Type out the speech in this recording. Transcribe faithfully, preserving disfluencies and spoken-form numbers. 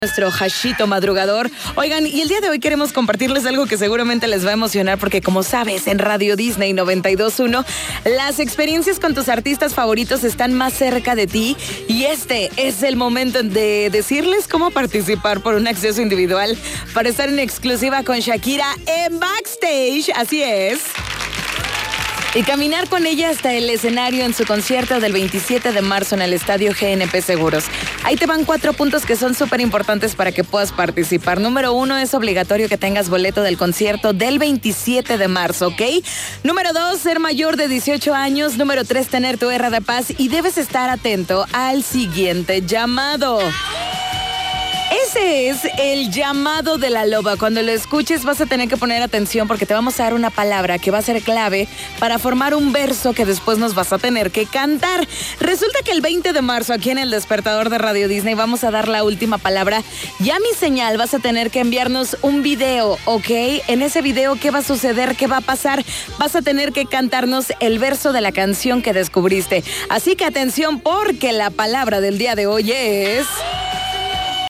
Nuestro hashito madrugador. Oigan, y el día de hoy queremos compartirles algo que seguramente les va a emocionar porque, como sabes, en Radio Disney noventa y dos punto uno las experiencias con tus artistas favoritos están más cerca de ti y este es el momento de decirles cómo participar por un acceso individual para estar en exclusiva con Shakira en Backstage. Así es. Y caminar con ella hasta el escenario en su concierto del veintisiete de marzo en el Estadio G N P Seguros. Ahí te van cuatro puntos que son súper importantes para que puedas participar. Número uno, es obligatorio que tengas boleto del concierto del veintisiete de marzo, ¿ok? Número dos, ser mayor de dieciocho años. Número tres, tener tu R de paz. Y debes estar atento al siguiente llamado. Ese es el llamado de la loba. Cuando lo escuches vas a tener que poner atención porque te vamos a dar una palabra que va a ser clave para formar un verso que después nos vas a tener que cantar. Resulta que el veinte de marzo aquí en el Despertador de Radio Disney vamos a dar la última palabra. Ya mi señal vas a tener que enviarnos un video, ¿ok? En ese video, ¿qué va a suceder? ¿Qué va a pasar? Vas a tener que cantarnos el verso de la canción que descubriste. Así que atención porque la palabra del día de hoy es...